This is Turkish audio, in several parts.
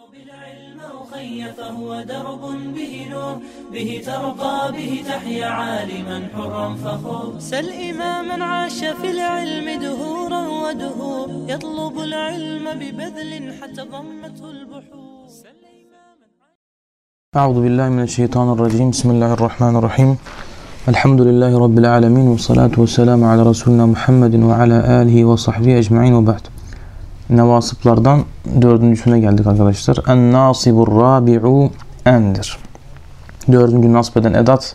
بالعلم أخي فهو درب به نور به ترقى به تحيا عالما حرا فخور سل إماما عاش في العلم دهورا ودهور يطلب العلم ببذل حتى ضمته البحور. أعوذ بالله من الشيطان الرجيم. بسم الله الرحمن الرحيم. الحمد لله رب العالمين والصلاة والسلام على رسولنا Muhammed ve ala alihi ve sahbihi ecma'in ve ba'd. Nevasıplardan dördüncüsüne geldik arkadaşlar. En-nasibur rabi'u endir. Dördüncü nasb eden edat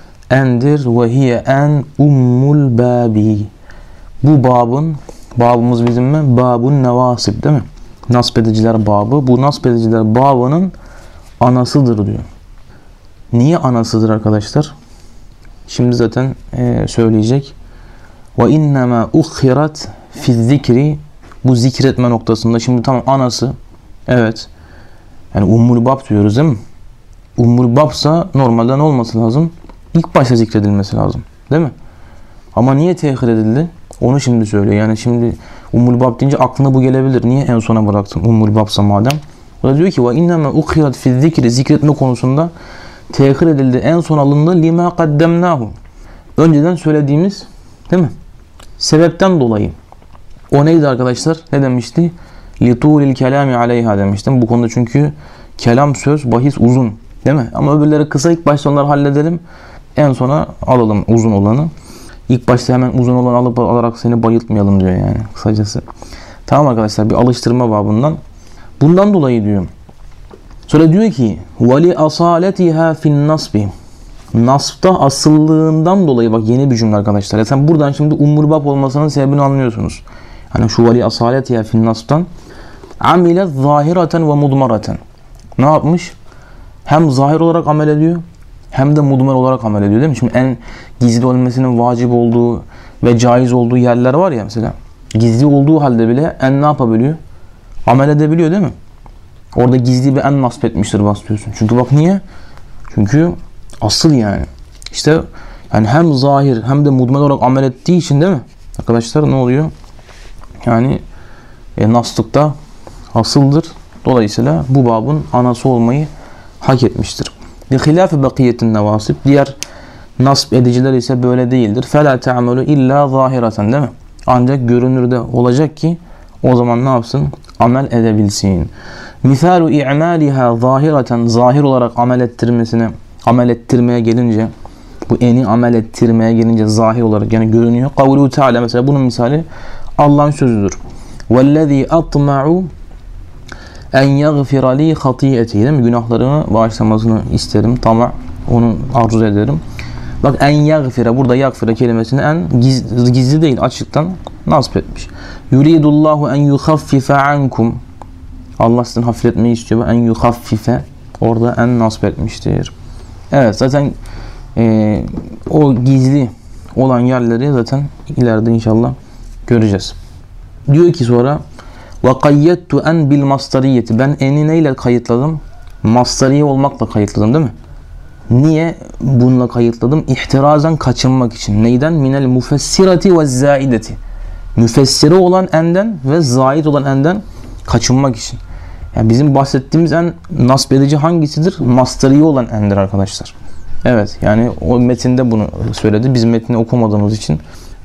endir ve hiye en ummul babi. Bu babımız bizim mi? Babun nevasib değil mi? Nasb ediciler babı. Bu nasb ediciler babının anasıdır diyor. Niye anasıdır arkadaşlar? Şimdi zaten söyleyecek. Ve innema ukhirat fi zikri, bu zikretme noktasında. Şimdi tamam anası. Evet. Yani ummul bab diyoruz değil mi? Ummul babsa normalde ne olması lazım? İlk başta zikredilmesi lazım. Değil mi? Ama niye tehir edildi? Onu şimdi söylüyor. Yani şimdi ummul bab deyince aklına bu gelebilir. Niye en sona bıraktın ummul babsa madem? O da diyor ki ve innema ukhirat fi zikri, zikretme konusunda tehir edildi. En son alındı. Lima kaddemnahu. Önceden söylediğimiz değil mi? Sebepten dolayı. O neydi arkadaşlar? Ne demişti? Litulil kelami aleyha demiştim. Bu konuda çünkü kelam, söz, bahis uzun. Değil mi? Ama öbürleri kısa. İlk başta onları halledelim. En sona alalım uzun olanı. İlk başta hemen uzun olanı alarak seni bayıltmayalım diyor yani. Kısacası. Tamam arkadaşlar. Bir alıştırma babından. Bundan dolayı diyor. Sonra diyor ki وَلِ أَصَالَتِهَا فِي النَّصْبِ, nasbta asıllığından dolayı, bak yeni bir cümle arkadaşlar. Sen buradan şimdi ummul bab olmasının sebebini anlıyorsunuz. Hani şu وَلِ أَصَالَتِهَا فِي النَّصْب'tan عَمِلَتْ ظَاهِرَةً وَمُضْمَرَةً. Ne yapmış? Hem zahir olarak amel ediyor hem de mudmer olarak amel ediyor değil mi? Şimdi en gizli olmasının vacip olduğu ve caiz olduğu yerler var ya mesela. Gizli olduğu halde bile en ne yapabiliyor? Amel edebiliyor değil mi? Orada gizli bir en nasp etmiştir basıyorsun. Çünkü bak niye? Çünkü asıl yani. İşte yani hem zahir hem de mudmel olarak amel ettiği için değil mi? Arkadaşlar ne oluyor? Yani naslıkta asıldır. Dolayısıyla bu babın anası olmayı hak etmiştir. Bihilâfi bakiyetin nevasib. Diğer nasp ediciler ise böyle değildir. فَلَا تَعْمَلُ illa zahireten değil mi? Ancak görünürde olacak ki o zaman ne yapsın? Amel edebilsin. Misalu i'maliha zahireten, zahir olarak amel ettirmeye gelince, bu eni amel ettirmeye gelince zahir olarak yani görünüyor. Kavlu Teala, mesela bunun misali Allah'ın sözüdür. Vellezî atma'u en yaghfira li hatiyeti, değil mi? Günahlarımı bağışlamasını isterim. Tamam, onu arzu ederim. Bak en yaghfira, burada yaghfira kelimesini en gizli değil, açıktan nasp etmiş. Yuridullahu en yukhaffife ankum, Allah sizden hafifletmeyi istiyor. En yukhaffife, orada en nasp etmiştir. Evet, zaten o gizli olan yerleri zaten ileride inşallah göreceğiz. Diyor ki sonra ve kayyettu en bil mastariyeti, ben eni neyle kayıtladım? Mastariye olmakla kayıtladım değil mi? Niye bununla kayıtladım? İhtirazen, kaçınmak için. Neyden? Minel mufessirati ve zaideti. Müfessire olan enden ve zaid olan enden kaçınmak için. Yani bizim bahsettiğimiz en nasb edici hangisidir? Mastariye olan endir arkadaşlar. Evet, yani o metinde bunu söyledi. Biz metni okumadığımız için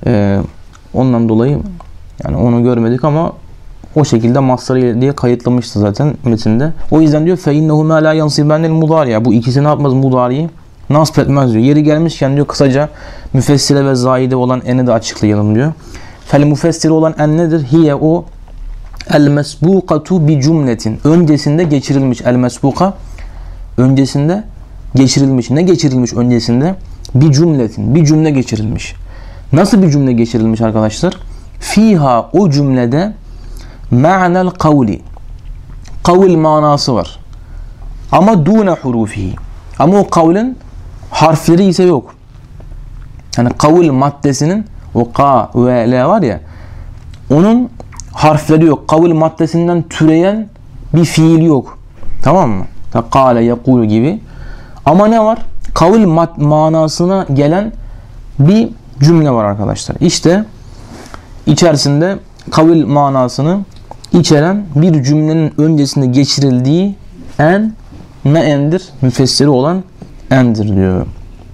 ondan dolayı yani onu görmedik ama o şekilde mastariye diye kayıtlamıştı zaten metinde. O yüzden diyor فَاِنَّهُ مَا لَا يَنْصِبَنَّ الْمُضَارِيَ, bu ikisi ne yapmaz? Mudari'yi nasp etmez diyor. Yeri gelmişken diyor kısaca müfessire ve zaide olan eni de açıklayalım diyor. Fel-müfessire olan en nedir? Hiye o el-mesbukatu bi cümletin, öncesinde geçirilmiş. El-mesbuka, öncesinde geçirilmiş. Ne geçirilmiş öncesinde? Bi cümletin, bir cümle geçirilmiş. Nasıl bir cümle geçirilmiş arkadaşlar? Fiha, o cümlede ma'nel kavli, kavl manası var. Ama dune hurufihi, ama o kavlin harfleri ise yok. Yani kavl maddesinin o ka ve la var ya, onun harfleri yok. Kavl maddesinden türeyen bir fiil yok. Tamam mı? Kâle, yekûlu gibi. Ama ne var? Kavl manasına gelen bir cümle var arkadaşlar. İşte içerisinde kavl manasını içeren bir cümlenin öncesinde geçirildiği en ne endir? Müfessiri olan endir diyor.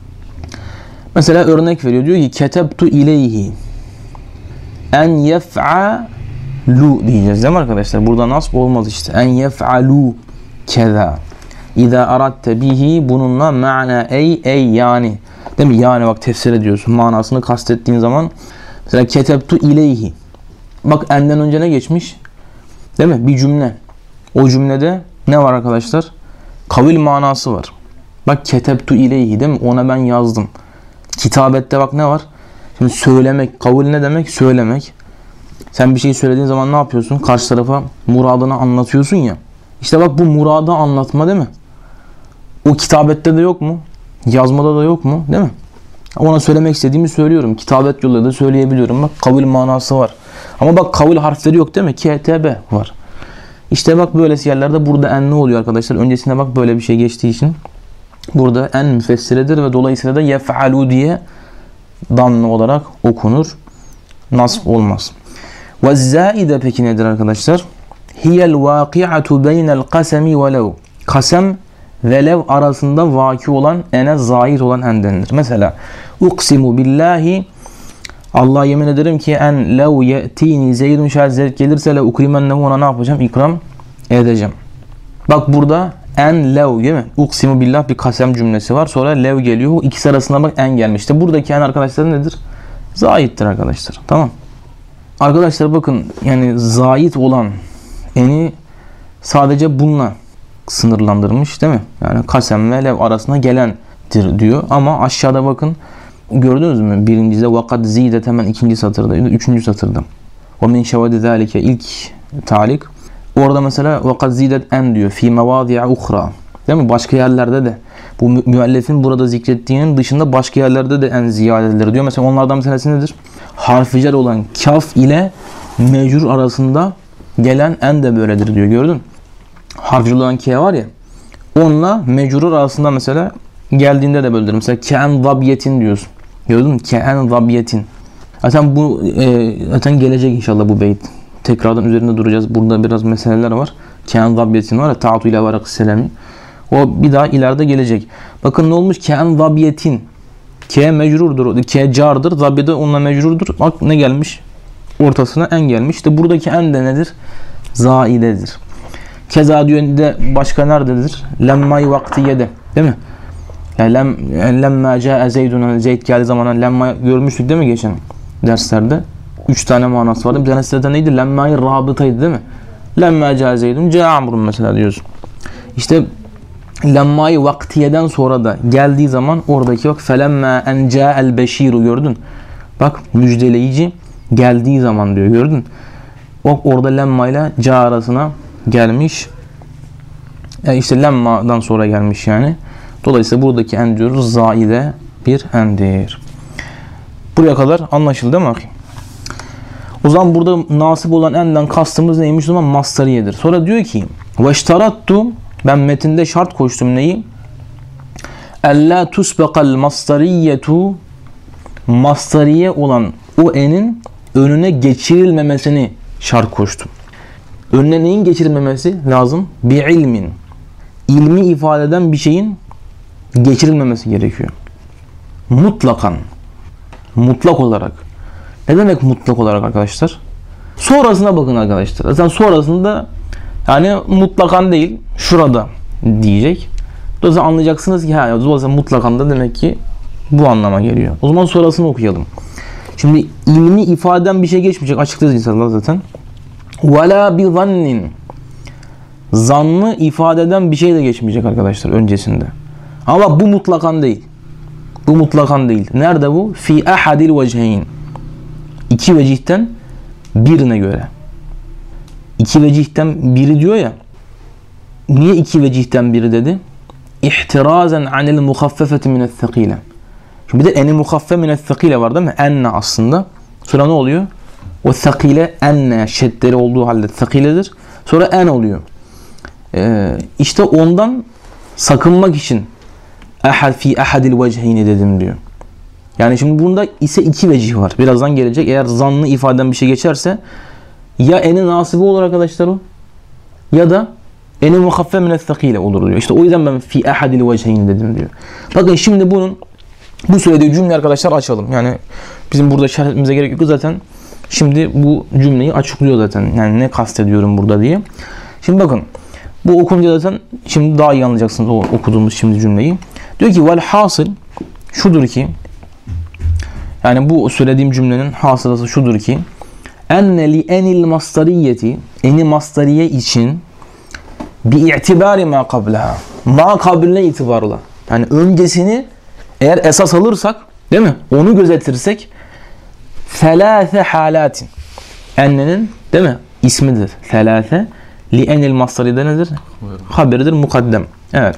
Mesela örnek veriyor. Diyor ki ketebtu ileyhi en yef'alu diyeceğiz değil mi arkadaşlar? Burada nasb olmaz işte. En yef'alu keza. İza aratte bihi bununla ma'na ey yani. Değil mi? Yani bak tefsir ediyorsun. Manasını kastettiğin zaman mesela ketebtu ileyhi. Bak enden önce ne geçmiş? Değil mi? Bir cümle. O cümlede ne var arkadaşlar? Kavil manası var. Bak ketebtu ileyhi değil mi? Ona ben yazdım. Kitabette bak ne var? Şimdi söylemek. Kavil ne demek? Söylemek. Sen bir şey söylediğin zaman ne yapıyorsun? Karşı tarafa muradını anlatıyorsun ya. İşte bak bu muradı anlatma değil mi? O kitabette de yok mu? Yazmada da yok mu? Değil mi? Ona söylemek istediğimi söylüyorum. Kitabet yoluyla da söyleyebiliyorum. Bak kavil manası var. Ama bak kavil harfleri yok değil mi? KTB var. İşte bak böylesi yerlerde burada en ne oluyor arkadaşlar? Öncesinde bak böyle bir şey geçtiği için burada en müfessiredir ve dolayısıyla da yef'alu diye damla olarak okunur. Nasb olmaz. Ve zaide peki nedir arkadaşlar? Hiyel vaki'atu beynel kasemi ve lev. Kasem ve lev arasında vaki olan ene zahir olan en denilir. Mesela uksimu billahi Allah'a yemin ederim ki en lev ye'tini zeydun şayet zeyd gelirse le ukrimennehu ona ne yapacağım? İkram edeceğim. Bak burada en lev değil mi? Uksimu billah bir kasem cümlesi var. Sonra lev geliyor. İkisi arasında bak en gelmişti. Buradaki en arkadaşlar nedir? Zahittir arkadaşlar. Tamam. Arkadaşlar bakın yani zahit olan eni sadece bununla sınırlandırmış değil mi? Yani kasem ve lev arasına gelendir diyor. Ama aşağıda bakın gördünüz mü? Birincide vakat zidet hemen ikinci satırda, üçüncü satırda. Ve min şevadi zâlike ilk talik. Orada mesela vakat zidet en diyor. Fî mevâzi'a uhra. Değil mi? Başka yerlerde de bu müellifin burada zikrettiğinin dışında başka yerlerde de en ziyadedir diyor. Mesela onlardan bir tanesi nedir? Harficer olan kaf ile mecrur arasında gelen en de böyledir diyor. Gördün mü? Harficer olan ke var ya. Onunla mecrur arasında mesela geldiğinde de böyledir. Mesela ke'en zabiyetin diyorsun. Gördün mü? Ke'en zabiyetin. Zaten gelecek inşallah bu beyt. Tekrardan üzerinde duracağız. Burada biraz meseleler var. Ke'en zabiyetin var ya. Ta'atu ile varak selami. O bir daha ileride gelecek. Bakın ne olmuş? Ke'en zabiyetin. Ke mecrurdur. Ke cardır. Zabiyede onunla mecrurdur. Bak ne gelmiş? Ortasına en gelmiş. İşte buradaki en de nedir? Zaidedir. Keza diyor de başka nerededir? Lemmay vaktiyede. Değil mi? Yani lemma ca'e zeydun, Zeyd geldiği zaman lemma görmüştük değil mi geçen derslerde? 3 tane manası vardı. Bir tanesi de neydi? Lemma'yı rabıtaydı değil mi? Lemma ca'e zeydun ca'a amrun mesela diyorsun. İşte lemmayı vaktiyeden sonra da geldiği zaman oradaki bak felemma en ca'el beşiru gördün. Bak müjdeleyici geldiği zaman diyor gördün. Bak orada lemma ile ca arasına gelmiş. İşte lemma'dan sonra gelmiş yani. Dolayısıyla buradaki en diyoruz zaide bir endir. Buraya kadar anlaşıldı değil mi? O zaman burada nasip olan enden kastımız neymiş? O zaman masteriyedir. Sonra diyor ki veştarattu ben metinde şart koştum neyi? Ella tusbaqal masteriyetu masteriye olan o enin önüne geçirilmemesini şart koştum. Önüne neyin geçirilmemesi lazım? Bi ilmin. İlmi ifade eden bir şeyin geçirilmemesi gerekiyor. Mutlakan. Mutlak olarak. Ne demek mutlak olarak arkadaşlar? Sonrasına bakın arkadaşlar. Zaten sonrasında yani mutlakan değil, şurada diyecek. Dolayısıyla anlayacaksınız ki dolayısıyla mutlakan da demek ki bu anlama geliyor. O zaman sonrasını okuyalım. Şimdi ilmi ifade eden bir şey geçmeyecek. Açıklayacağız insanlar zaten. وَلَا بِظَنِّنْ zannı ifade eden bir şey de geçmeyecek arkadaşlar öncesinde. Ama bu mutlakan değil. Bu mutlakan değil. Nerede bu? Fi ahadil veceyn. İki vecihten birine göre. İki vecihten biri diyor ya. Niye iki vecihten biri dedi? İhtirazen anil muhaffefeti mine's-sakile. Şimdi bir de eni muhaffe mine's-sakile var değil mi? Enne aslında. Sonra ne oluyor? O sakile enne şeddeli olduğu halde sakiledir. Sonra en oluyor. İşte ondan sakınmak için fi ahadil vecheyni dedim diyor. Yani şimdi bunda ise iki vecih var. Birazdan gelecek. Eğer zannı ifaden bir şey geçerse ya eni nasibi olur arkadaşlar o, ya da eni muhaffe mineththakile olur diyor. İşte o yüzden ben fi ahadil veceyn dedim diyor. Bakın şimdi bu söylediği cümle arkadaşlar açalım. Yani bizim burada şerh etmemize gerek yok zaten. Şimdi bu cümleyi açıklıyor zaten. Yani ne kastediyorum burada diye. Şimdi bakın. Bu okunca zaten şimdi daha iyi anlayacaksınız o okuduğumuz şimdi cümleyi. Diyor ki vel hasıl şudur ki, yani bu söylediğim cümlenin hasılası şudur ki enne li enil mastariyeti, eni mastariye için bi itibari ma qablaha, ma qabline itibarla, yani öncesini eğer esas alırsak, değil mi, onu gözetirsek selâse halatin, ennenin, değil mi, ismidir selâse, li enil mastariyede nedir, haberidir, mukaddem. Evet.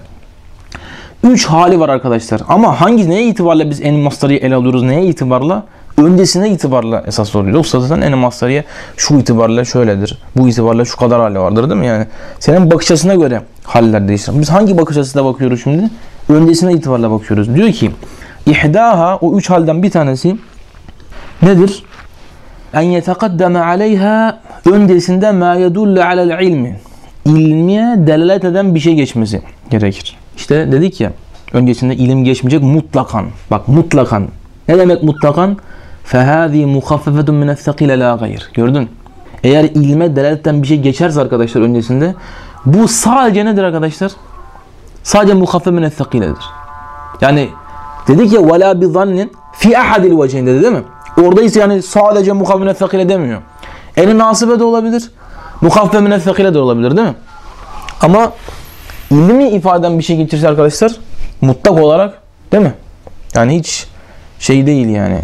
3 hali var arkadaşlar. Ama neye itibarla biz en mastarıyı ele alıyoruz? Neye itibarla? Öncesine itibarla esas oluyor. Yoksa zaten en mastarıya şu itibarla şöyledir. Bu itibarla şu kadar hali vardır, değil mi? Yani senin bakış açısına göre haller değişir. Biz hangi bakış açısıyla bakıyoruz şimdi? Öncesine itibarla bakıyoruz. Diyor ki ihdaha, o 3 halden bir tanesi nedir? En yetekaddeme aleyha, öncesinde ma yedullu alel ilmi, ilmiye delalet eden bir şey geçmesi gerekir. İşte dedik ya, öncesinde ilim geçmeyecek mutlakan. Bak mutlakan. Ne demek mutlakan? فَهَذِي مُخَفَّفَةٌ مِنَ الثَّقِيلَ لَا غَيْرٍ. Gördün? Eğer ilme delaletten bir şey geçerse arkadaşlar öncesinde, bu sadece nedir arkadaşlar? Sadece mukhaffe min el-thaqiledir. Yani dedik ya وَلَا بِظَنِّنْ فِي أَحَدِ الْوَجَيْنِ dedi, değil mi? Orada ise yani sadece mukhaffe min el-thaqile demiyor. En nasibe de olabilir, mukhaffe min el-thaqile de olabilir, değil mi? Ama ilmi ifaden bir şey geçirse arkadaşlar mutlak olarak, değil mi? Yani hiç şey değil yani.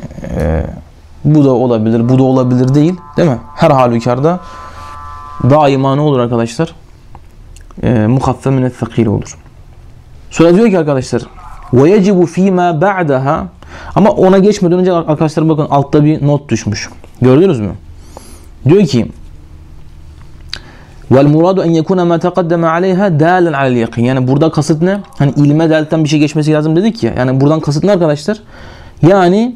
Bu da olabilir, bu da olabilir değil, değil mi? Her halükarda daima ne olur arkadaşlar? Mukhaffe min el-thaqile olur. Sonra diyor ki arkadaşlar ve yecibu fîmâ ba'daha, ama ona geçmeden önce arkadaşlar bakın altta bir not düşmüş. Gördünüz mü? Diyor ki vel muradu en yekuna ma taqaddama aleyha dalen alel yakin. Yani burada kasıt ne? Hani ilme delaletten bir şey geçmesi lazım dedik ya. Yani buradan kasıt ne arkadaşlar? Yani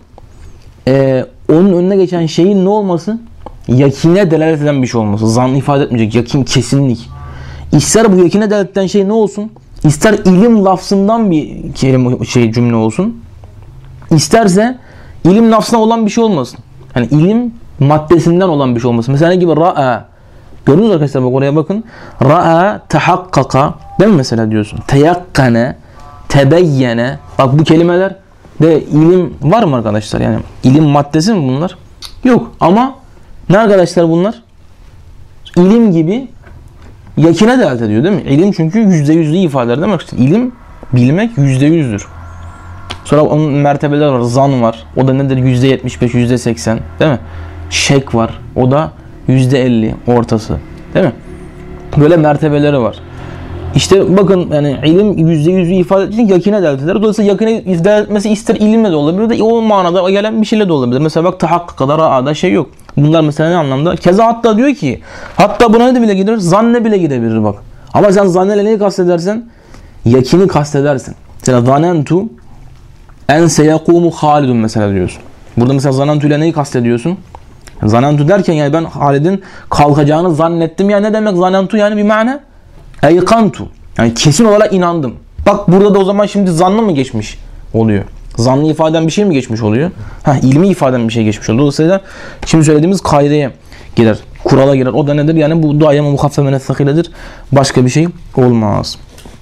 onun önüne geçen şeyin ne olması? Yakine delalet eden bir şey olması. Zan ifade etmeyecek. Yakin, kesinlik. İster bu yakine delalet eden şey ne olsun? İster ilim lafzından bir kelime, cümle olsun. İsterse ilim lafzına olan bir şey olmasın. Yani ilim maddesinden olan bir şey olmasın. Mesela ne gibi? Ra'a. Gördünüz mü arkadaşlar, bak oraya bakın. Ra'a, tahakkaka, değil mi mesela diyorsun? Teyakkane, tebeyyene. Bak bu kelimeler de ilim var mı arkadaşlar? Yani ilim maddesi mi bunlar? Yok. Ama ne arkadaşlar bunlar? İlim gibi yakine delalet ediyor, değil mi? İlim çünkü %100'lü ifade eder, değil mi? İşte ilim, bilmek %100'dür. Sonra onun mertebeleri var. Zan var. O da nedir? %75, %80, değil mi? Şek var. O da %50 ortası, değil mi? Böyle mertebeleri var. İşte bakın yani ilim %100'ü ifade ettiği yakine delalet eder. Dolayısıyla yakine delalet etmesi ister ilimle de olabilir de o manada gelen bir şeyle de olabilir. Mesela bak tahakkukada, ra'ada şey yok. Bunlar mesela ne anlamda? Keza hatta diyor ki, hatta buna ne bile gider? Zanne bile gidebilir bak. Ama sen zanneyle neyi kastedersen? Yakini kastedersin. Mesela zanentu en seyekumu Halidun mesela diyorsun. Burada mesela zanentu ile neyi kastediyorsun? Zanentu derken yani ben Halid'in kalkacağını zannettim. Yani ne demek zanentu? Yani bir mana eykantu. Yani kesin olarak inandım. Bak burada da o zaman şimdi zannı mı geçmiş oluyor? Zannı ifaden bir şey mi geçmiş oluyor? İlmi ifaden bir şey geçmiş oluyor. Dolayısıyla şimdi söylediğimiz kaideye girer. Kurala girer. O da nedir? Yani bu daima mukhaffe min el-thaqiledir. Başka bir şey olmaz.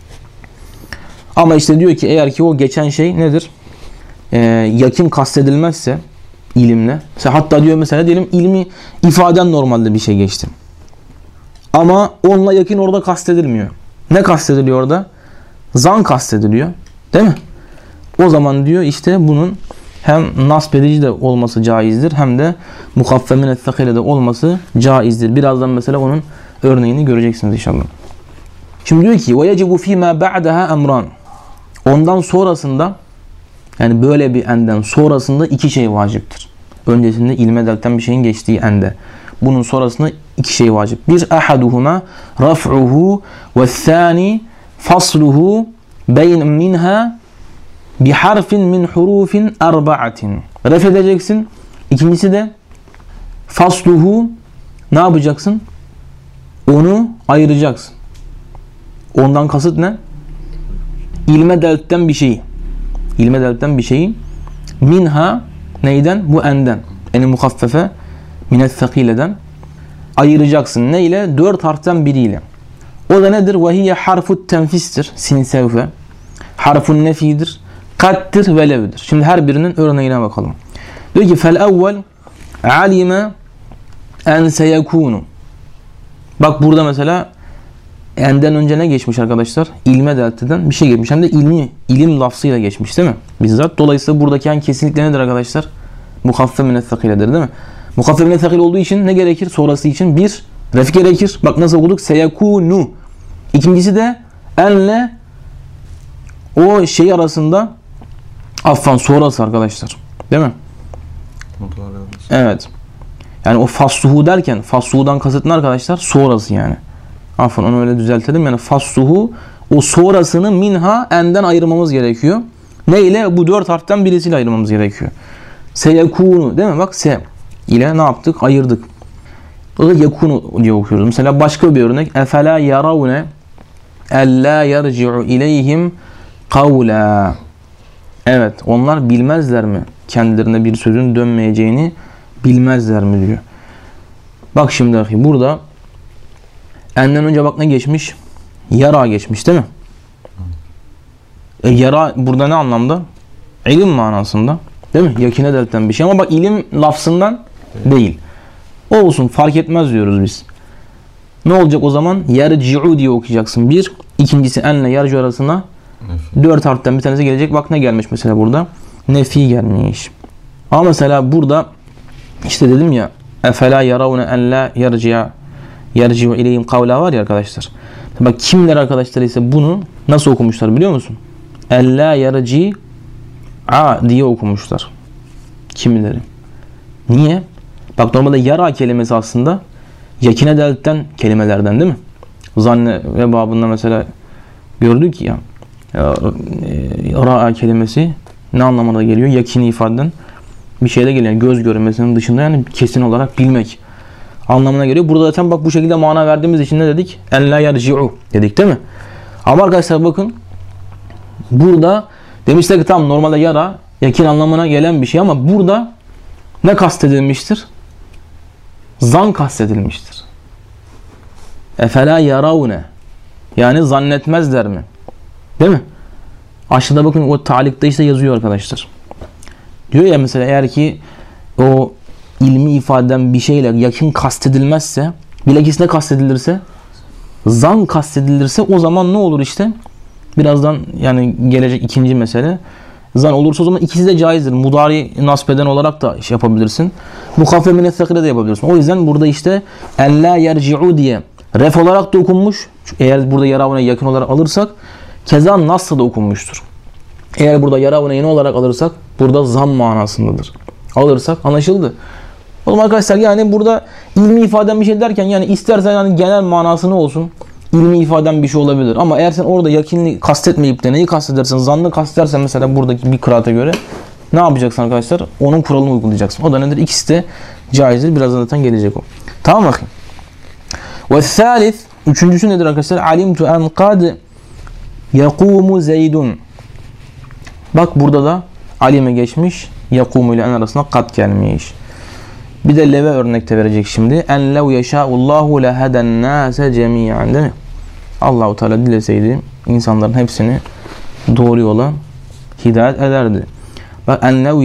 Ama işte diyor ki eğer ki o geçen şey nedir? Yakin kastedilmezse ilimle. Hatta diyor mesela diyelim ilmi ifaden normalde bir şey geçti. Ama onunla yakin orada kastedilmiyor. Ne kastediliyor orada? Zan kastediliyor. Değil mi? O zaman diyor işte bunun hem nasp edici de olması caizdir hem de mukhaffe min el-thaqile de olması caizdir. Birazdan mesela onun örneğini göreceksiniz inşallah. Şimdi diyor ki ve yecibu fîmâ ba'daha emran. Ondan sonrasında, yani böyle bir enden sonrasında iki şey vaciptir. Öncesinde ilme delaletten bir şeyin geçtiği ende. Bunun sonrasında iki şey vacip. Bir, ahaduhuma raf'uhu ve thani fasluhu beyn minha bi harfin min hurufin arba'atin. Ref edeceksin. İkincisi de fasluhu, ne yapacaksın? Onu ayıracaksın. Ondan kasıt ne? İlme deltten bir şeyi. İlme deltten bir şeyi. Minha neyden? Bu enden. Eni muhaffefe mineththakileden ayıracaksın. Ne ile? 4 harften biriyle. O da nedir? Vehiye harfut tenfistir. Sin sevfe. Harfun nefidir. Kattir ve levdir. Şimdi her birinin örneğine bakalım. Diyor ki fel evvel alime en seyekunu. Bak burada mesela enden önce ne geçmiş arkadaşlar? İlme delteden bir şey geçmiş. Hem de ilim lafzıyla geçmiş değil mi? Bizzat. Dolayısıyla buradaki an kesinlikle nedir arkadaşlar? Muhaffe minethakiledir değil mi? Muhaffe minethakil olduğu için ne gerekir? Sonrası için bir ref gerekir. Bak nasıl okuduk? Seyekunu. İkincisi de enle o şey arasında sonrası arkadaşlar. Değil mi? Evet. Yani o fassuhu derken fassuhudan kasıt ne arkadaşlar? Sonrası yani. Onu öyle düzeltelim. Yani fassuhu o sonrasını minha enden ayırmamız gerekiyor. Ne ile? Bu 4 harften birisiyle ayırmamız gerekiyor. Seyekunu değil mi? Bak se ile ne yaptık? Ayırdık. O da yekunu diye okuyoruz. Mesela başka bir örnek. Efela yaravne ella yerci'u ileyhim kavla. Evet. Onlar bilmezler mi? Kendilerine bir sözün dönmeyeceğini bilmezler mi diyor. Bak şimdi burada enden önce bak ne geçmiş? Yara geçmiş değil mi? Yara burada ne anlamda? İlim manasında. Değil mi? Yakine delten bir şey ama bak ilim lafzından değil. O olsun fark etmez diyoruz biz. Ne olacak o zaman? Yerci'u diye okuyacaksın. Bir. İkincisi enle yerci arasına 4 harften bir tanesi gelecek. Bak ne gelmiş mesela burada? Nefi gelmiş. Ama mesela burada işte dedim ya efela yaravne en la yerci'u ileyhim kavla var ya arkadaşlar. Bak kimler arkadaşlar ise bunu nasıl okumuşlar biliyor musun? En la yerci'a diye okumuşlar. Kimileri? Niye? Bak normalde yara kelimesi aslında yakine delten kelimelerden değil mi? Zanne ve babında mesela gördük ya ra'a kelimesi ne anlamına geliyor? Yakini ifaden bir şeyde geliyor. Yani göz görmesinin dışında yani kesin olarak bilmek anlamına geliyor. Burada zaten bak bu şekilde mana verdiğimiz için ne dedik? En la yerci'u dedik değil mi? Ama arkadaşlar bakın burada demişler ki tam normalde yara yakin anlamına gelen bir şey ama burada ne kastedilmiştir? Zan kastedilmiştir. Efela yaravne. Yani zannetmezler mi? Değil mi? Aşağıda bakın o talikte işte yazıyor arkadaşlar. Diyor ya mesela eğer ki o ilmi ifadeden bir şeyle yakın kastedilmezse, bilakis ne kastedilirse, zan kastedilirse o zaman ne olur işte? Birazdan yani gelecek ikinci mesele. Zan olursa o zaman ikisi de caizdir. Mudari nasbeden olarak da şey yapabilirsin. Muhaffe mineththakile de yapabilirsin. O yüzden burada işte en la yerci'u diye ref olarak da okunmuş. Eğer burada yaravuna yakın olarak alırsak keza nasıl da okunmuştur. Eğer burada yaravuna yeni olarak alırsak burada zam manasındadır. Alırsak anlaşıldı. O zaman arkadaşlar yani burada ilmi ifaden bir şey derken yani istersen yani genel manası ne olsun? İlmi ifaden bir şey olabilir. Ama eğer sen orada yakinli kastetmeyip de neyi kastedersen, zannı kastedersen mesela buradaki bir kıraata göre ne yapacaksın arkadaşlar? Onun kuralını uygulayacaksın. O da nedir? İkisi de caizdir. Birazdan zaten gelecek o. Tamam bakayım. Ve thalith, üçüncüsü nedir arkadaşlar? Alimtu en kad yakumu zeydun. Bak burada da alime geçmiş. Yakumu ile en arasında kad gelmiş. Bir de leve örnekte verecek şimdi. En lev yeşâullâhu leheden nâse cemî'an değil mi? Allah-u Teala dileseydi insanların hepsini doğru yola hidayet ederdi. Bak en lev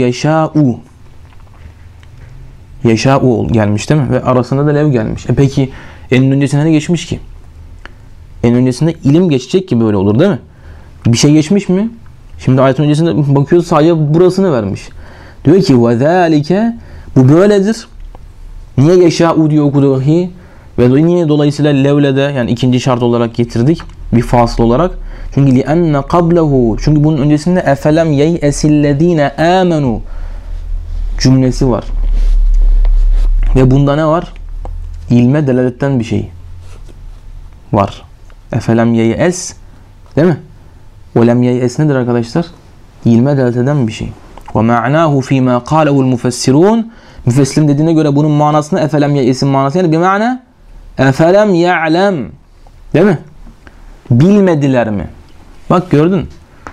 yeşâ'u gelmiş değil mi? Ve arasında da lev gelmiş. Peki en öncesinde ne geçmiş ki? En öncesinde ilim geçecek ki böyle olur değil mi? Bir şey geçmiş mi? Şimdi ayetin öncesinde bakıyoruz sadece burasını vermiş. Diyor ki وَذَٰلِكَ bu böyledir. Niye yeşâ'u diye okudu hi? Ve niye dolayısıyla levle de yani ikinci şart olarak getirdik. Bir fasıl olarak. Çünkü لِأَنَّ قَبْلَهُ çünkü bunun öncesinde اَفَلَمْ يَيْأَسِ الَّذ۪ينَ آمَنُوا cümlesi var. Ve bunda ne var? İlme delaletten bir şey var. اَفَلَمْ يَيْأَسِ değil mi? وَلَمْ يَيْأَسِ nedir arkadaşlar? İlme delalet eden bir şey. وَمَعْنَاهُ ف۪ي مَا قَالَهُ الْمُفَسِّرُونَ Müfessirin dediğine göre bunun manasını efelem ye'esin manası yani bir mana efelem ya'lem. Değil mi? Bilmediler mi? Bak gördün.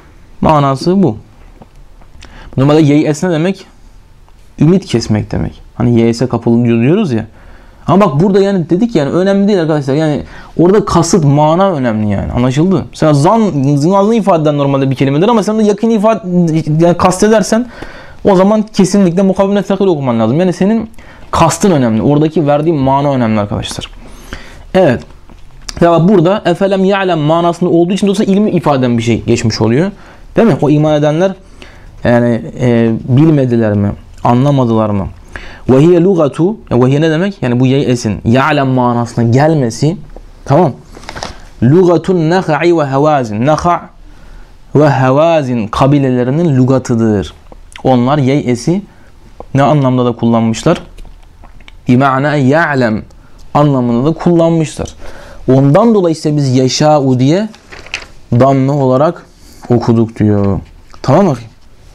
Manası bu. Normalde ye'es ne demek? Ümit kesmek demek. Hani ye'ese kapılı diyoruz ya. Ama bak burada yani dedik yani önemli değil arkadaşlar. Yani orada kasıt, mana önemli yani. Anlaşıldı? Mesela zanlı ifade eden normalde bir kelimedir ama sen de yakın ifade yani kastedersen o zaman kesinlikle mukavvime fekil okuman lazım. Yani senin kastın önemli. Oradaki verdiğin mana önemli arkadaşlar. Evet. Ya burada efelem ya'lem manasında olduğu için dolayısıyla ilmi ifade eden bir şey geçmiş oluyor. Değil mi? O iman edenler yani bilmediler mi? Anlamadılar mı? Ve hiye lugatu, ve hiye ne demek? Yani bu ye'esin ya'lem manasına gelmesi, tamam. Lugatun nakha'i ve havazin. Nakha' ve havazin kabilelerinin lugatıdır. Onlar ye'esi ne anlamda da kullanmışlar? İma'na ya'lem anlamında da kullanmışlar. Ondan dolayı işte biz yeşâ'u diye damme olarak okuduk diyor. Tamam mı?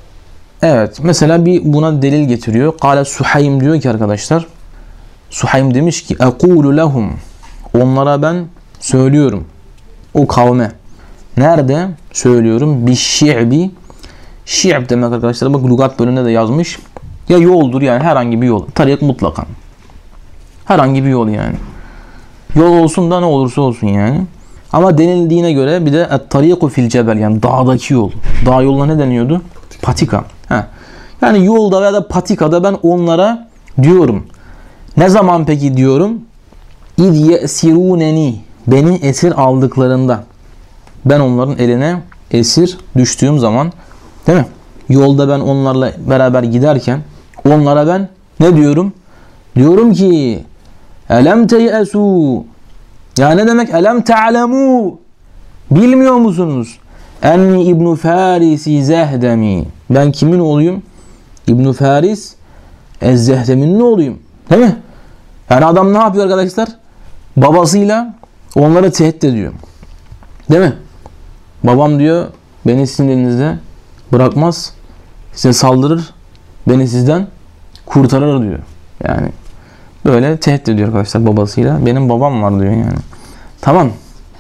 Evet. Mesela bir buna delil getiriyor. Kâle Suhaym diyor ki arkadaşlar. Suhaym demiş ki ekûlu lehum. Onlara ben söylüyorum. O kavme. Nerede? Söylüyorum. Bişşi'bi. Şi'b demek arkadaşlar. Bak lügat bölümünde de yazmış. Ya yoldur yani herhangi bir yol. Tarik mutlaka. Herhangi bir yol yani. Yol olsun da ne olursa olsun yani. Ama denildiğine göre bir de et-tariku fil cebel yani dağdaki yol. Dağ yoluna ne deniyordu? Patika. Yani yolda veya da patikada ben onlara diyorum. Ne zaman peki diyorum? İz ye'sirûneni. Beni esir aldıklarında. Ben onların eline esir düştüğüm zaman, değil mi? Yolda ben onlarla beraber giderken onlara ben ne diyorum? Diyorum ki elem teyesu. Ya ne demek? Elem te'alemu. Bilmiyor musunuz? Enni İbn Farisi Zehdemi. Ben kimin oğluyum? İbn Faris Ez-Zehdemi'nin oğluyum. Değil mi? Yani adam ne yapıyor arkadaşlar? Babasıyla onları tehdit ediyor. Değil mi? Babam diyor beni sizin elinizde bırakmaz. Size saldırır. Beni sizden kurtarır diyor. Yani böyle tehdit ediyor arkadaşlar babasıyla. Benim babam var diyor yani. Tamam.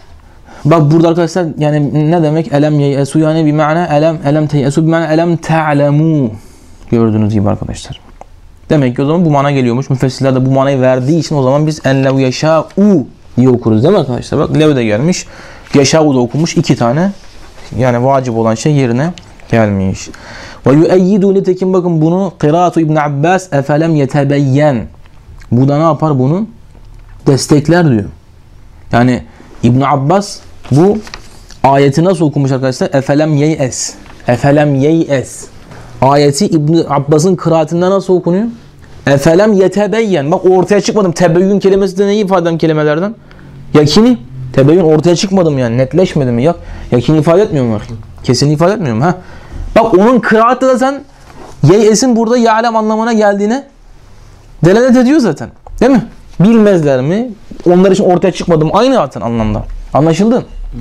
Bak burada arkadaşlar yani ne demek? Elem yeyesu yani bir mana elem teyesu bir mana elem ta'lemu. Gördüğünüz gibi arkadaşlar. Demek ki o zaman bu mana geliyormuş. Müfessirler de bu manayı verdiği için o zaman biz en lev yeşâ'u diye okuruz değil mi arkadaşlar? Bak lev de gelmiş. Yeşâ'u da okumuş. 2 tane yani vacip olan şey yerine gelmiş. Ve yu'eyyidu nitekim bakın bunu kıraatu İbn Abbas efelem yetebeyyen. Bu da ne yapar bunu? Destekler diyor. Yani İbn Abbas bu ayeti nasıl okumuş arkadaşlar? Efelem yeyes. Efelem yeyes. Ayeti İbn Abbas'ın kıraatinde nasıl okunuyor? Efelem yetebeyyen. Bak ortaya çıkmadım. Tebeyyün kelimesi de neyi ifade eden kelimelerden? Yakini. Tebeyyün ortaya çıkmadım yani. Netleşmedi mi? Yakini ifade etmiyor mu? Kesin ifade etmiyor mu? Bak onun kıraatte de sen yeyesin burada ya'lem anlamına geldiğine delalet ediyor zaten. Değil mi? Bilmezler mi? Onlar için ortaya çıkmadım. Aynı zaten anlamda. Anlaşıldı?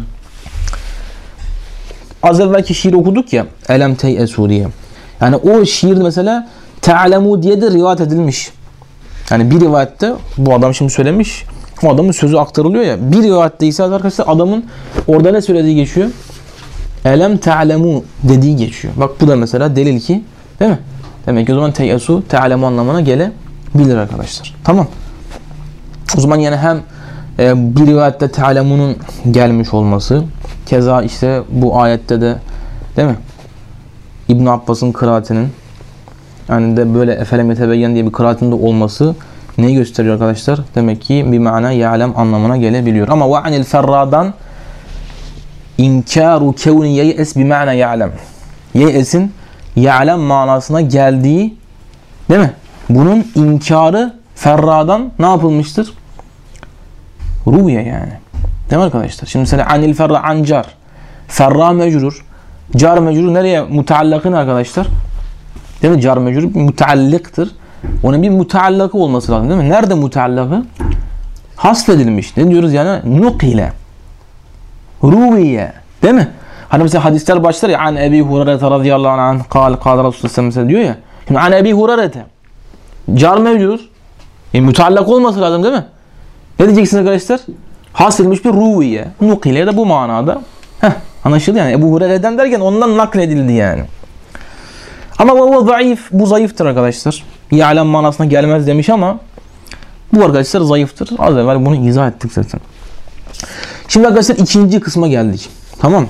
Az evvelki şiir okuduk ya. Elem teyesu diye. Yani o şiir mesela te'alemu diye de rivayet edilmiş. Yani bir rivayette bu adam şimdi söylemiş. O adamın sözü aktarılıyor ya. Bir rivayette ise arkadaşlar adamın orada ne söylediği geçiyor? Elem te'alemu dediği geçiyor. Bak bu da mesela delil ki değil mi? Demek ki o zaman teyesu te'alemu anlamına gelebilir arkadaşlar. Tamam. O zaman yani hem bir rivayette te'alemunun gelmiş olması, keza işte bu ayette de değil mi? İbn Abbas'ın kıraatinin yani de böyle efelem yetebeyyen diye bir kıraatinde olması neyi gösteriyor arkadaşlar? Demek ki bir mana ya'lem anlamına gelebiliyor. Ama ve anil ferradan inkaru kevni ye'es bi mana ya'lem. Ye'esin ya'lem manasına geldiği değil mi? Bunun inkarı ferradan ne yapılmıştır? Ruviye yani. Değil mi arkadaşlar? Şimdi mesela anil ferra ancar. Ferra mecrur. Car mecrur nereye? Mutallakın arkadaşlar. Değil mi? Car mecrur mutallıktır. Onun bir mutallakı olması lazım değil mi? Nerede mutallakı? Hasfedilmiş. Ne diyoruz yani? Nukile. Ruviye. Değil mi? Hani mesela hadisler başlar ya an Ebi Hureyre radıyallahu anh kal Resulullah mesela diyor ya. Şimdi an Ebi Hureyre Car mevcudur. Müteallak olması lazım değil mi? Ne diyeceksiniz arkadaşlar? Hasılmış bir ruviye. Nukile de bu manada. Anlaşıldı yani. Ebu Hureyre'den derken ondan nakledildi yani. Ama bu zayıf. Bu zayıftır arkadaşlar. Ya'lem manasına gelmez demiş ama bu arkadaşlar zayıftır. Az evvel bunu izah ettik zaten. Şimdi arkadaşlar ikinci kısma geldik. Tamam.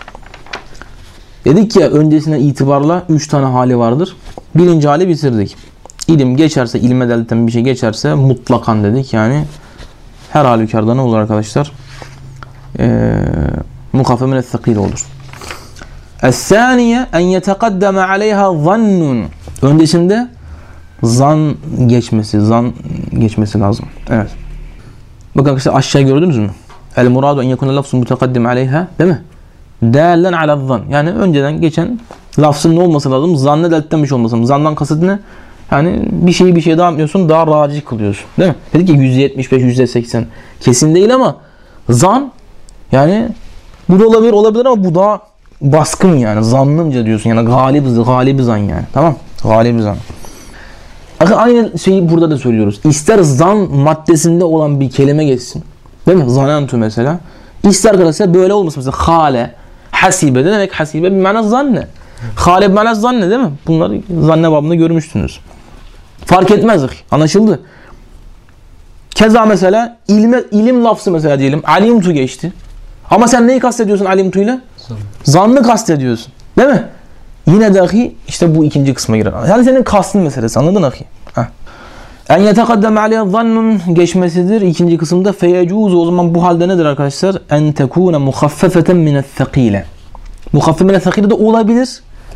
Dedik ya öncesinden itibarla 3 tane hali vardır. Birinci hali bitirdik. İlim geçerse, ilme delten bir şey geçerse mutlakan dedik. Yani her halükarda ne olur arkadaşlar? Mukhaffe min es-sakil olur. Es-saniye en yetekaddeme aleyha zannun. Öncesinde zan geçmesi lazım. Evet. Bakın arkadaşlar aşağı gördünüz mü? El muradu en yekuna lafzun mutekaddim aleyha, değil mi? Dâlen ala zan. Yani önceden geçen lafzın ne olması lazım? Zanne deltlenmiş olması lazım. Zandan kasıt ne? Yani bir şeyi daha yapmıyorsun, daha racih kılıyorsun. Değil mi? Dedik ki %75, %80 kesin değil ama zan yani bu da olabilir ama bu daha baskın yani. Zannımca diyorsun yani galibi zan yani. Tamam? Galibi zan. Aynı şeyi burada da söylüyoruz. İster zan maddesinde olan bir kelime geçsin. Değil mi? Zanentu mesela. İster arkadaşlar böyle olmasın. Mesela hale, hasibe. Ne demek hasibe? Bir mana zanne. Hale bir mana zanne değil mi? Bunları zanne babında görmüştünüz. Fark etmez. Anlaşıldı. Keza mesela ilim lafzı mesela diyelim. Alimtu geçti. Ama sen neyi kastediyorsun alimtu ile? Zannı kastediyorsun. Değil mi? Yine dahi işte bu ikinci kısma girer. Yani senin kastın meselesi. Anladın ahi? En yetekaddeme aleyha zannun geçmesidir. İkinci kısımda feyecuzu. O zaman bu halde nedir arkadaşlar? En tekune muhaffefeten mine's-sakile. Muhaffef mine's-sakile de olabilir.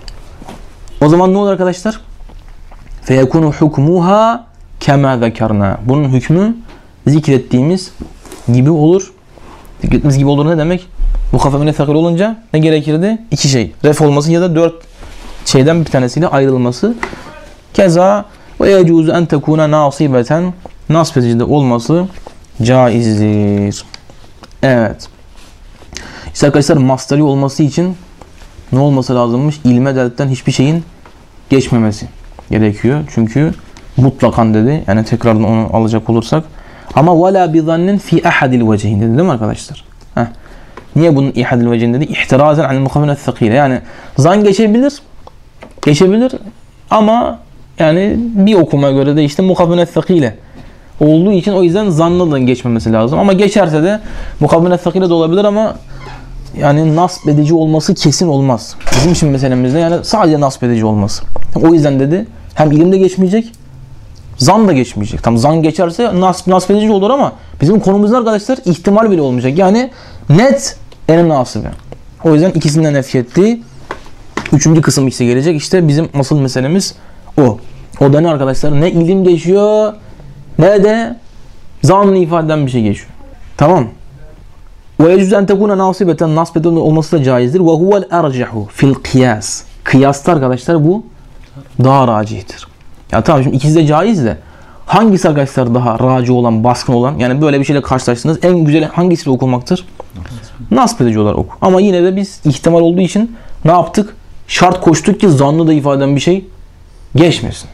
O zaman ne olur arkadaşlar? Feyekunu hukmuha kema zekerna. Bunun hükmü zikrettiğimiz gibi olur. Zikrettiğimiz gibi olur ne demek? Muhaffef mine's-sakile olunca ne gerekirdi? 2 şey. Ref olması ya da 4 şeyden bir tanesiyle ayrılması. Keza ve yecuzu en tekune nasibeten, nasb edici de olması caizdir. Evet. İşte arkadaşlar masdari olması için ne olması lazımmış? İlme delten hiçbir şeyin geçmemesi gerekiyor. Çünkü mutlakan dedi. Yani tekrardan onu alacak olursak. Ama vela bi zannin fi ahadil vecihin dedi değil mi arkadaşlar? Niye bunun ihadil vecihin dedi? İhtirazen anil muhaffef mine's-sakile. Yani zan geçebilir ama yani bir okuma göre de işte muhaffef mine's-sakile olduğu için o yüzden zanla da geçmemesi lazım. Ama geçerse de muhaffef mine's-sakile de olabilir ama yani nasb edici olması kesin olmaz. Bizim için meselemizde yani sadece nasb edici olması. O yüzden dedi hem ilimde geçmeyecek, zan da geçmeyecek. Tam zan geçerse nasb edici olur ama bizim konumuzda arkadaşlar ihtimal bile olmayacak. Yani net en nasibi. O yüzden ikisinden nefyetti. Üçüncü kısım işte gelecek. İşte bizim asıl meselemiz o. O da ne arkadaşlar? Ne ilim geçiyor ne de zanlı ifadeden bir şey geçiyor. Tamam. Ve yecüz en tekune nasibeten, nasbeden olması da caizdir. Ve huvel ercehu fil kıyas. Kıyasta arkadaşlar bu daha racihtir. Ya tamam şimdi ikisi de caiz de hangisi arkadaşlar daha raci olan, baskın olan? Yani böyle bir şeyle karşılaştınız. En güzeli hangisiyle okumaktır? Nasb edici olarak oku. Ama yine de biz ihtimal olduğu için ne yaptık? Şart koştuk ki zanlı da ifaden bir şey geçmesin.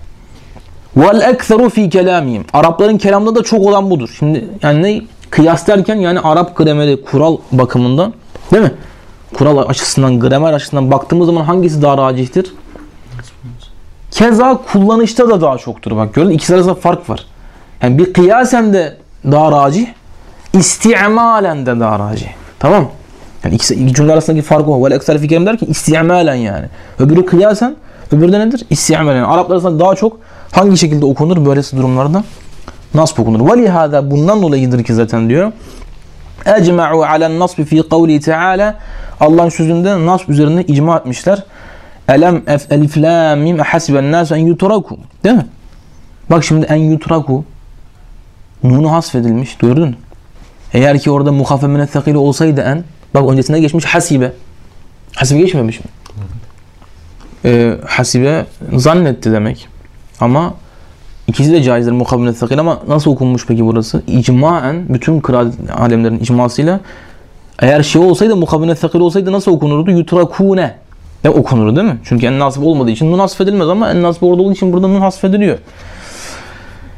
Vel ekseru fi kelamihim. Arapların kelamda da çok olan budur. Şimdi yani ne? Kıyas derken yani Arap grameri kural bakımından değil mi? Kural açısından, gramer açısından baktığımız zaman hangisi daha racihtir? Keza kullanışta da daha çoktur. Bak gördün, ikisi arasında fark var. Yani bir kıyasen de daha racih, isti'malen de daha racih. Tamam? Yani iki cümle arasındaki fark o. Vel ekser fi kelam derken isti'malen yani. Öbürü kıyasen, öbürü de nedir? İsti'malen. Yani Araplar arasında daha çok hangi şekilde okunur böylesi durumlarda? Nasb okunur. Ve lihâzâ bundan dolayıdır ki zaten diyor. Ecma'u alen nasb fi kavli teâlâ. Allah'ın sözünde nasb üzerinde icma etmişler. Elem elif lam mim hasiben nas en yutraku. Değil mi? Bak şimdi en yutraku nunu hasfedilmiş. Gördün? Eğer ki orada muhaffef mine's-sakile olsaydı en, bak öncesinde geçmiş hasibe. Hasibe geçmemiş mi? Hasibe zannetti demek. Ama ikisi de caizdir muhaffef mine's-sakile ama nasıl okunmuş peki burası? İcmaen bütün kıraat alemlerin icmasıyla eğer şey olsaydı muhaffef mine's-sakile olsaydı nasıl okunurdu? Yutrakune. Ne okunur değil mi? Çünkü en nasip olmadığı için nun hasfedilmez ama en nasip orada olduğu için burada nun hasfediliyor.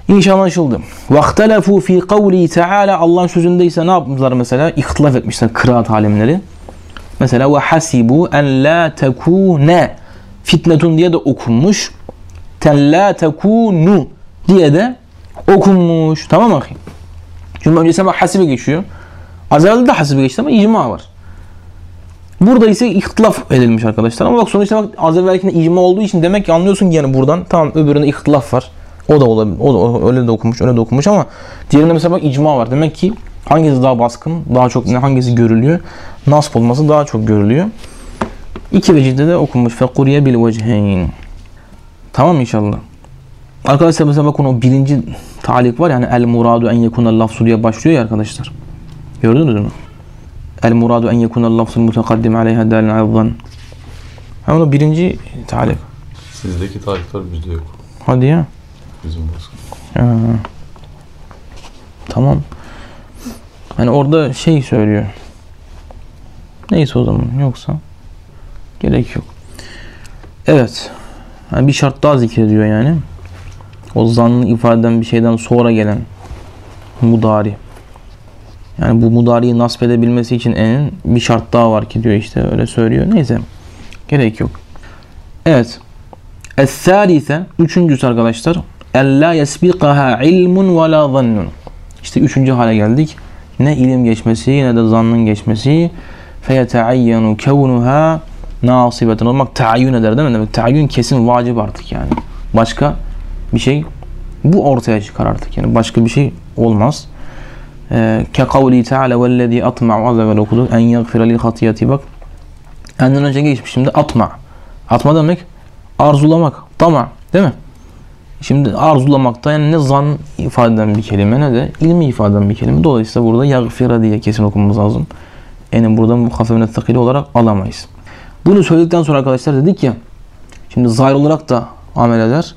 İnşallah anlaşıldı. وَاخْتَلَفُوا ف۪ي قَوْلِهِ تَعَالَى Allah'ın sözündeyse ne yapmışlar mesela? İhtilaf etmişler kıraat alimleri. Mesela وَحَسِبُوا اَنْ لَا تَكُونَ fitnetun diye de okunmuş. تَلَّا تَكُونُ diye de okunmuş. Tamam mı? Çünkü öncesinde bak hasibe geçiyor. Az evvel de hasibe geçti ama icma var. Burada ise ihtilaf edilmiş arkadaşlar. Ama bak sonuçta bak az evvelkinde icma olduğu için demek ki anlıyorsun ki yani buradan tamam öbüründe ihtilaf var. O da olabilir. O da öyle de okumuş, öyle de okumuş ama diğerinde mesela bak icma var. Demek ki hangisi daha baskın, daha çok hangisi görülüyor? Nasp olması daha çok görülüyor. İki vecihde de okunmuş. Fekuriye bil veciheyn. Tamam inşallah. Arkadaşlar mesela bakın o birinci talik var yani el muradu en yekunel lafzu diye başlıyor ya arkadaşlar. Gördünüz mü? El muradu en yekunel lafzu mutekaddim aleyha dalin azdan. Hemen o birinci talik. Sizdeki talikler bizde yok. Hadi ya. Bizim baskı. Tamam. Yani orada şey söylüyor. Neyse o zaman yoksa gerek yok. Evet. Yani bir şart daha zikrediyor yani. O zannı ifade eden bir şeyden sonra gelen mudari. Yani bu mudariyi nasp edebilmesi için en bir şart daha var ki diyor işte öyle söylüyor. Neyse. Gerek yok. Evet. Es-sâlise üçüncüsü arkadaşlar. Ellâ yesbiqaha ilmun ve lâ zannun. İşte üçüncü hale geldik. Ne ilim geçmesi ne de zannın geçmesi. Feyeteayyenu kevnuha nasibeten olmak taayyün eder değil mi? Demek taayyün kesin vacip artık yani. Başka bir şey bu ortaya çıkar artık yani başka bir şey olmaz. Ke kavli teala vellezî atma'u az evvel okudu en yagfira li hatiyati bak. Enden önce geçmiş şimdi atma. Atma demek arzulamak, tama değil mi? Şimdi arzulamakta yani ne zan ifade eden bir kelime ne de ilmi ifade eden bir kelime. Dolayısıyla burada yagfira diye kesin okumamız lazım. Yani burada muhafefenet takili olarak alamayız. Bunu söyledikten sonra arkadaşlar dedik ya şimdi zahir olarak da amel eder.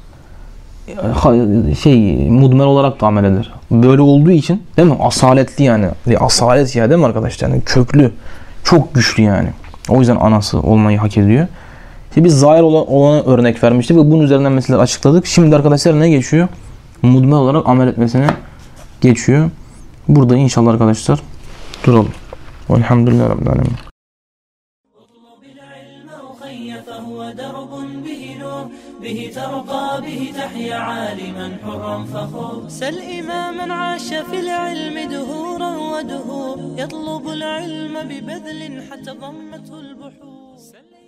Mudmer olarak da amel eder. Böyle olduğu için değil mi? Asaletli yani. Asalet ya değil mi arkadaşlar? Yani köklü. Çok güçlü yani. O yüzden anası olmayı hak ediyor. İşte biz zahir olana örnek vermiştik ve bunun üzerinden mesela açıkladık. Şimdi arkadaşlar ne geçiyor? Mudmer olarak amel etmesine geçiyor. Burada inşallah arkadaşlar duralım. Velhamdülillah Rabbil Alemin. به ترقى به تحيا عالما حرا فخور سل إماما عاش في العلم دهورا ودهور يطلب العلم ببذل حتى ضمته البحور